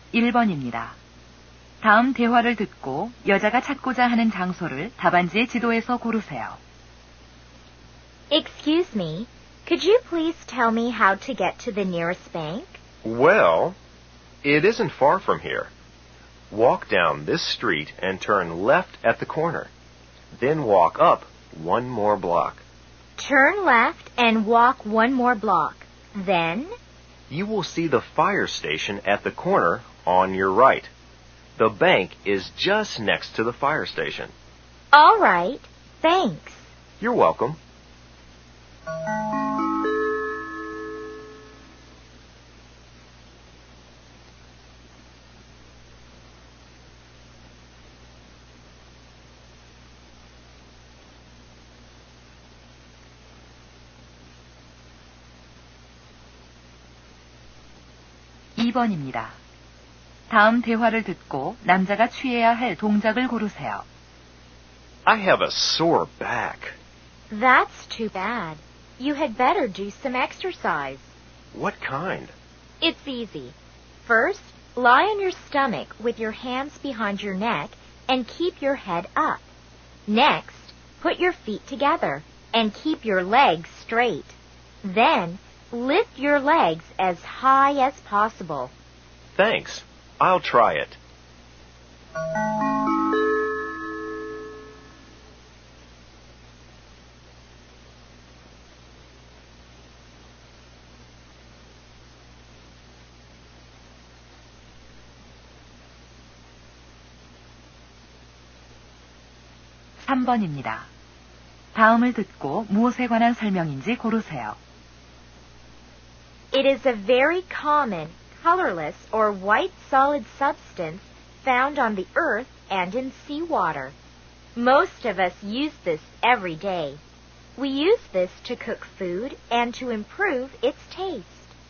1번입니다. 다음 대화를 듣고 여자가 찾고자 하는 장소를 답안지의 지도에서 고르세요. Excuse me, could you please tell me how to get to the nearest bank? Well, it isn't far from here. Walk down this street and turn left at the corner. Then walk up one more block. Turn left and walk one more block. Then? You will see the fire station at the corner on your right. The bank is just next to the fire station. All right. Thanks. You're welcome. (2번입니다) 다음 대화를 듣고 남자가 취해야 할 동작을 고르세요. I have a sore back. That's too bad. You had better do some exercise. What kind? It's easy. First, lie on your stomach with your hands behind your neck and keep your head up. Next, put your feet together and keep your legs straight. Then, lift your legs as high as possible. Thanks. I'll try it. (3번입니다) 다음을 듣고 무엇에 관한 설명인지 고르세요. It is a very common, colorless or white solid substance found on the earth and in seawater. Most of us use this every day. We use this to cook food and to improve its taste.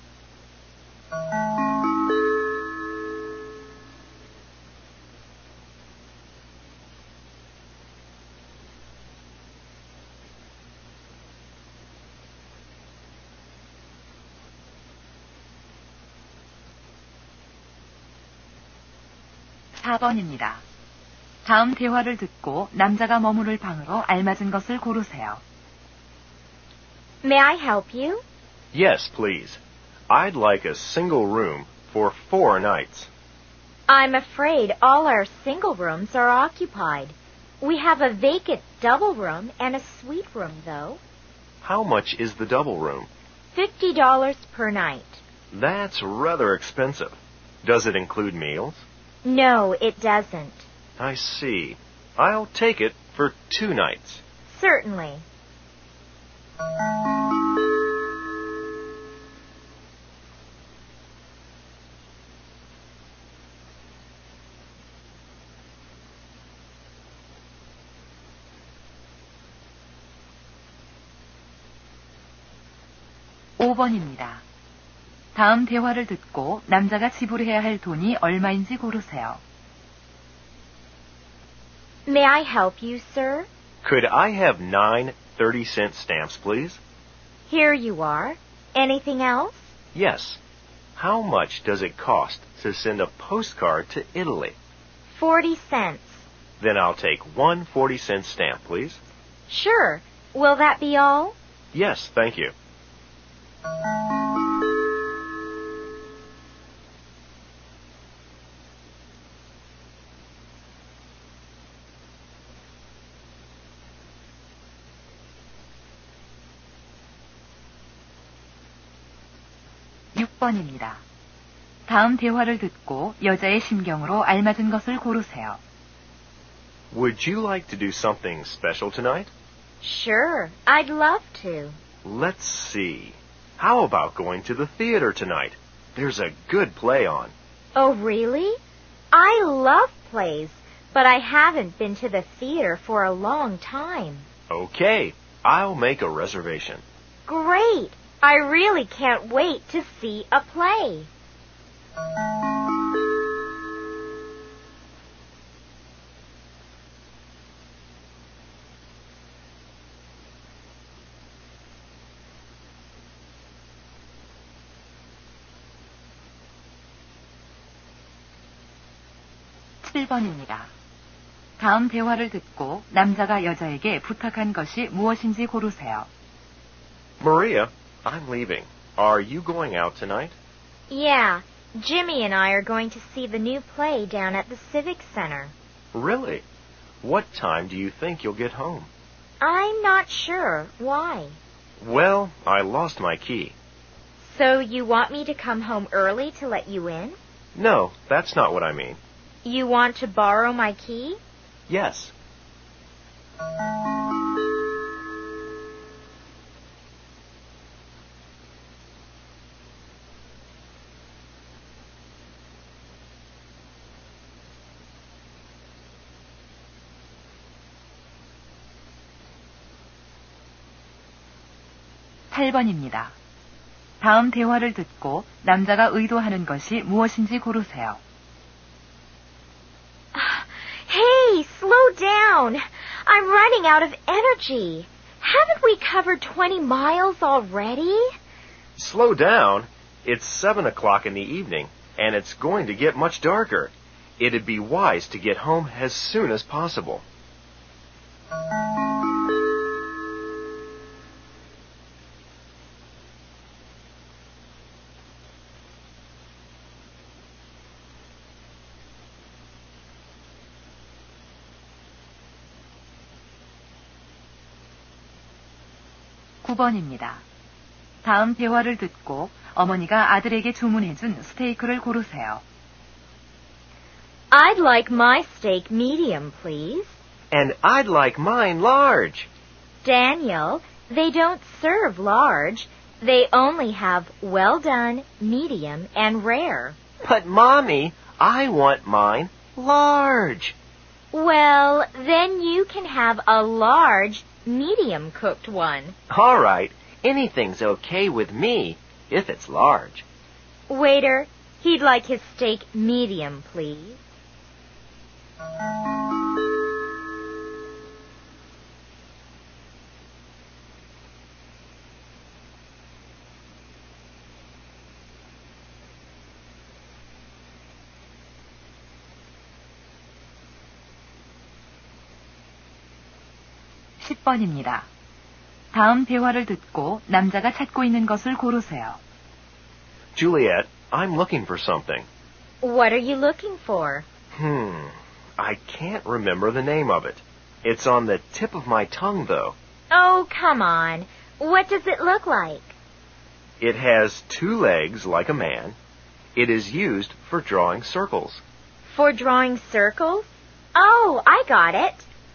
(4번입니다) 다음 대화를 듣고 남자가 머무를 방으로 알맞은 것을 고르세요. May I help you? Yes, please. I'd like a single room for 4 nights. I'm afraid all our single rooms are occupied. We have a vacant double room and a suite room, though. How much is the double room? $50 per night. That's rather expensive. Does it include meals? No, it doesn't. I see. I'll take it for 2 nights. Certainly. (5번입니다) 다음 대화를 듣고 남자가 지불해야 할 돈이 얼마인지 고르세요. May I help you, sir? Could I have 9 30-cent stamps, please? Here you are. Anything else? Yes. How much does it cost to send a postcard to Italy? 40 cents. Then I'll take 1 40-cent stamp, please. Sure. Will that be all? Yes, thank you. (6번입니다) 다음 대화를 듣고 여자의 심경으로 알맞은 것을 고르세요. Would you like to do something special tonight? Sure. I'd love to. Let's see. How about going to the theater tonight? There's a good play on. Oh, really? I love plays, but I haven't been to the theater for a long time. Okay, I'll make a reservation. Great! I really can't wait to see a play. 7번입니다. 다음 대화를 듣고 남자가 여자에게 부탁한 것이 무엇인지 고르세요. Maria, I'm leaving. Are you going out tonight? Yeah, Jimmy and I are going to see the new play down at the Civic Center. Really? What time do you think you'll get home? I'm not sure. Why? Well, I lost my key. So you want me to come home early to let you in? No, that's not what I mean. You want to borrow my key? Yes. (8번입니다) 다음 대화를 듣고 남자가 의도하는 것이 무엇인지 고르세요. Hey, slow down. I'm running out of energy. Haven't we covered 20 miles already? Slow down. It's 7 o'clock in the evening, and it's going to get much darker. It'd be wise to get home as soon as possible. (9번입니다) 다음 대화를 듣고 어머니가 아들에게 주문해준 스테이크를 고르세요. I'd like my steak medium, please. And I'd like mine large. Daniel, they don't serve large. They only have well done, medium, and rare. But, Mommy, I want mine large. Well, then you can have a large, medium cooked one. All right. Anything's okay with me if it's large. Waiter, he'd like his steak medium, please. (10번입니다) 다음 대화를 듣고 남자가 찾고 있는 것을 고르세요. Juliet, I'm looking for something. What are you looking for? I can't remember the name of it. It's on the tip of my tongue, though. Oh, come on. What does it look like? It has 2 legs like a man. It is used for drawing circles. For drawing circles? Oh, I got it.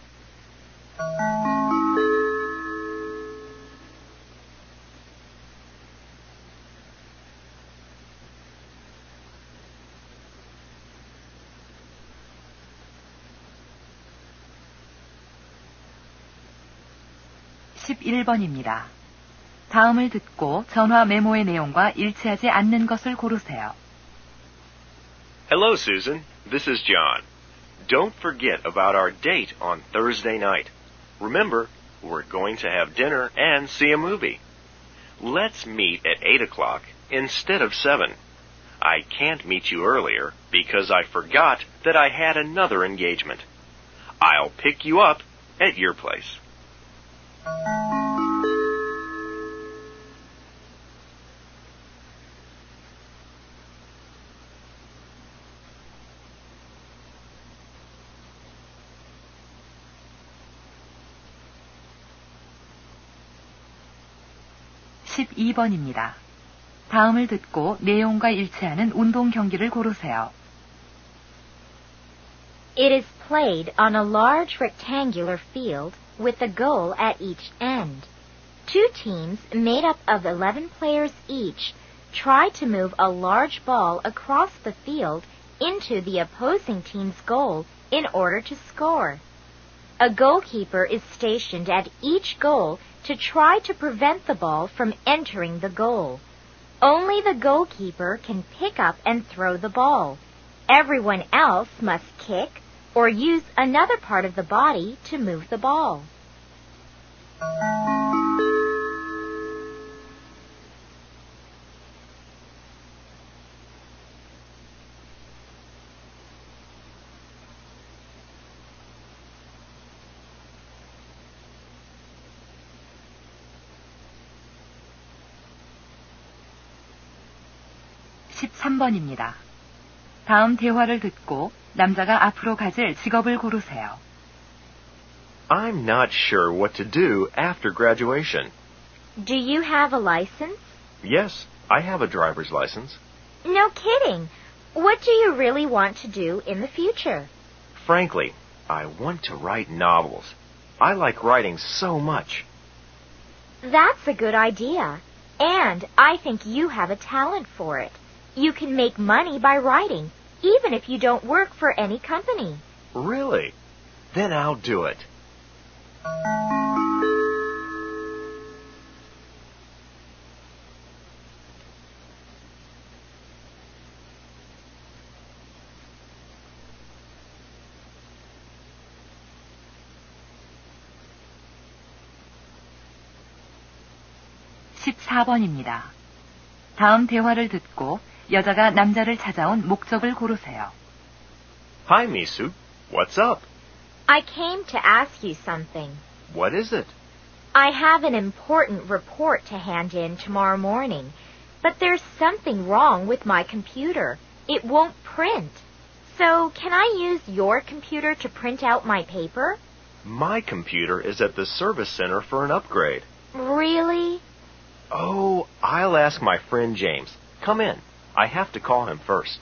(11번입니다) 다음을 듣고 전화 메모의 내용과 일치하지 않는 것을 고르세요. Hello, Susan. This is John. Don't forget about our date on Thursday night. Remember, we're going to have dinner and see a movie. Let's meet at 8 o'clock instead of 7. I can't meet you earlier because I forgot that I had another engagement. I'll pick you up at your place. (12번입니다) 다음을 듣고 내용과 일치하는 운동 경기를 고르세요. It is played on a large rectangular field with a goal at each end. 2 teams made up of 11 players each try to move a large ball across the field into the opposing team's goal in order to score. A goalkeeper is stationed at each goal to try to prevent the ball from entering the goal. Only the goalkeeper can pick up and throw the ball. Everyone else must kick or use another part of the body to move the ball. 13번입니다. 다음 대화를 듣고 남자가 앞으로 가질 직업을 고르세요. I'm not sure what to do after graduation. Do you have a license? Yes, I have a driver's license. No kidding. What do you really want to do in the future? Frankly, I want to write novels. I like writing so much. That's a good idea. And I think you have a talent for it. You can make money by writing, even if you don't work for any company. Really? Then I'll do it. (14번입니다) 다음 대화를 듣고 여자가 남자를 찾아온 목적을 고르세요. Hi, Misu. What's up? I came to ask you something. What is it? I have an important report to hand in tomorrow morning, but there's something wrong with my computer. It won't print. So, can I use your computer to print out my paper? My computer is at the service center for an upgrade. Really? Oh, I'll ask my friend James. Come in. I have to call him first.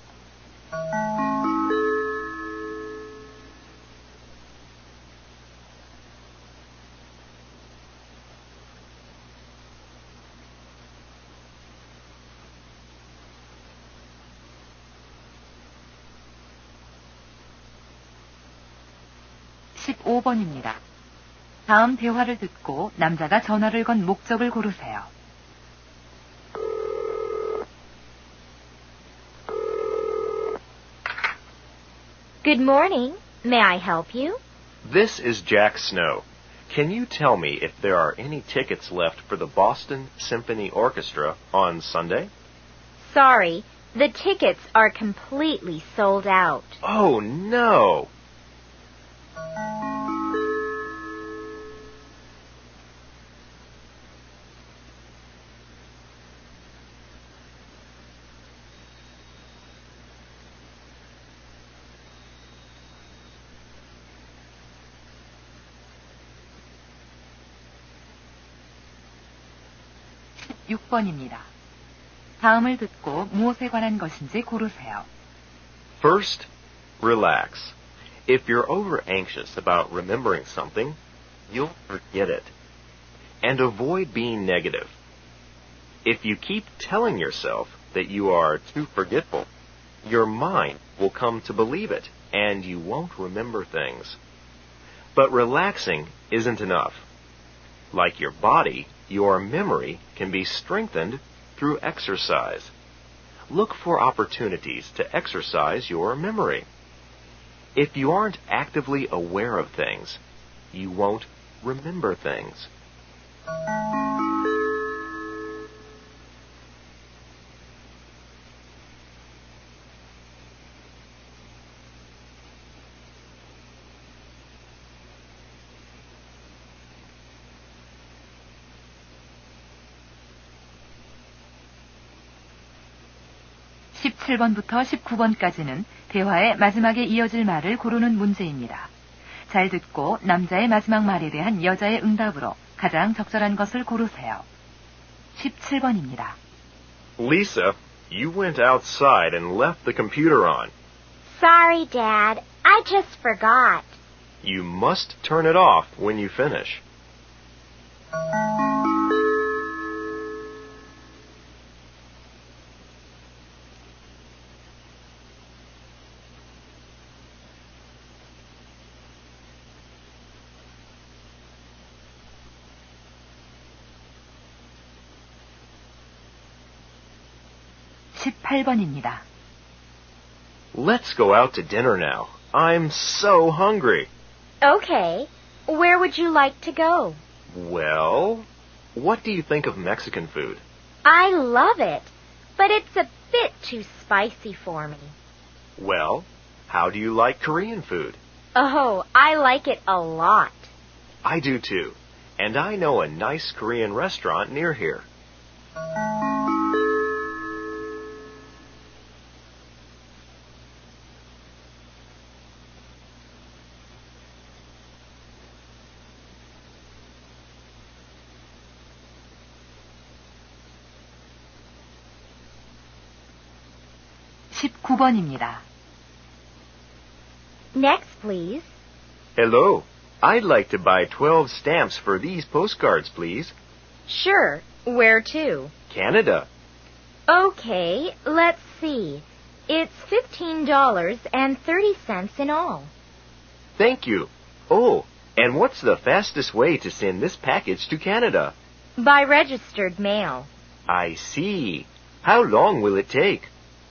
(15번입니다) 다음 대화를 듣고 남자가 전화를 건 목적을 고르세요. Good morning. May I help you? This is Jack Snow. Can you tell me if there are any tickets left for the Boston Symphony Orchestra on Sunday? Sorry, the tickets are completely sold out. Oh, no. (16번입니다) 다음을 듣고 무엇에 관한 것인지 고르세요. First, relax. If you're over anxious about remembering something, you'll forget it. And avoid being negative. If you keep telling yourself that you are too forgetful, your mind will come to believe it, and you won't remember things. But relaxing isn't enough. Like your body, your memory can be strengthened through exercise. Look for opportunities to exercise your memory. If you aren't actively aware of things, you won't remember things. (17번부터 19번까지는 대화의 마지막에 이어질 말을 고르는 문제입니다. 잘 듣고 남자의 마지막 말에 대한 여자의 응답으로 가장 적절한 것을 고르세요. 17번입니다. Lisa, you went outside and left the computer on. Sorry, Dad. I just forgot. You must turn it off when you finish. (18번입니다) Let's go out to dinner now. I'm so hungry. Okay. Where would you like to go? Well, what do you think of Mexican food? I love it, but it's a bit too spicy for me. Well, how do you like Korean food? Oh, I like it a lot. I do too, and I know a nice Korean restaurant near here. 19번입니다. Next, please. Hello. I'd like to buy 12 stamps for these postcards, please. Sure. Where to? Canada. Okay, let's see. It's $15.30 in all. Thank you. Oh, and what's the fastest way to send this package to Canada? By registered mail. I see. How long will it take?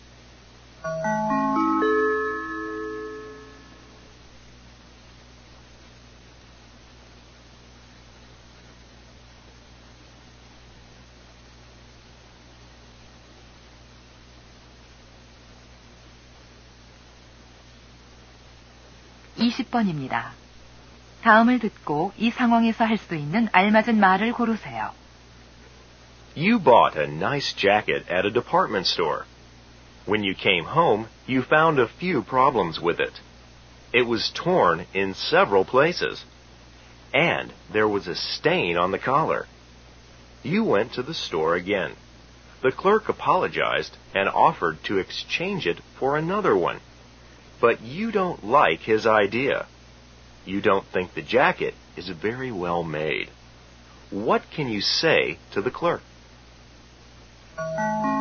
(20번입니다) 다음을 듣고 이 상황에서 할 수 있는 알맞은 말을 고르세요. You bought a nice jacket at a department store. When you came home, you found a few problems with it. It was torn in several places. And there was a stain on the collar. You went to the store again. The clerk apologized and offered to exchange it for another one. But you don't like his idea. You don't think the jacket is very well made. What can you say to the clerk?